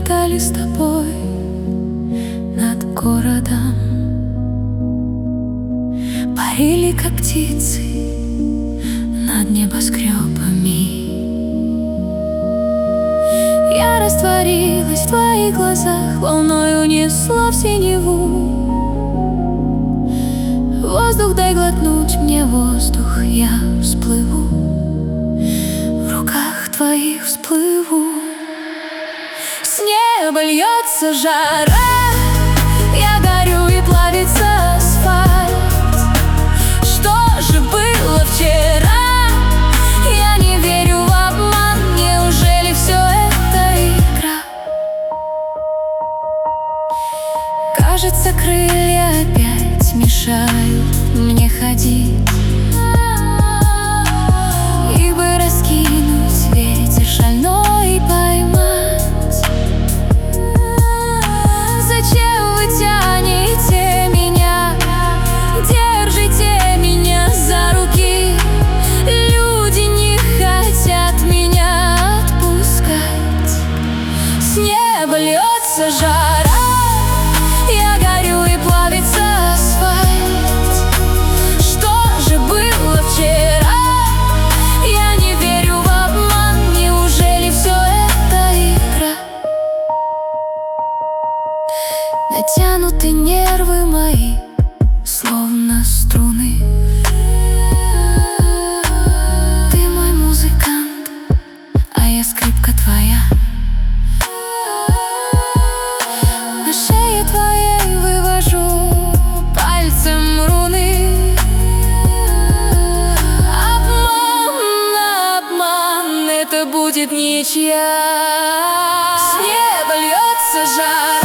летали с тобой над городом, парили, как птицы, над небоскребами. Я растворилась в твоих глазах, волной унесло в синеву. Воздух дай глотнуть мне, воздух, я всплыву, в руках твоих всплыву. С неба льется жара, я горю и плавится асфальт. Что же было вчера? Я не верю в обман, неужели все это игра? Кажется, крылья опять мешают мне ходить, их бы раскинуть, ветер шальной поймать. Зачем вы тянете меня, держите меня за руки? Люди не хотят меня отпускать. С неба льется жара, я горю и плавится асфальт. Что же было вчера? Я не верю в обман, неужели все это игра? Натянуты нервы мои, словно струны. Ты мой музыкант, а я скрипка твоя. На шее твоей вывожу пальцем руны. Обман, обман, это будет ничья. С неба льется жара,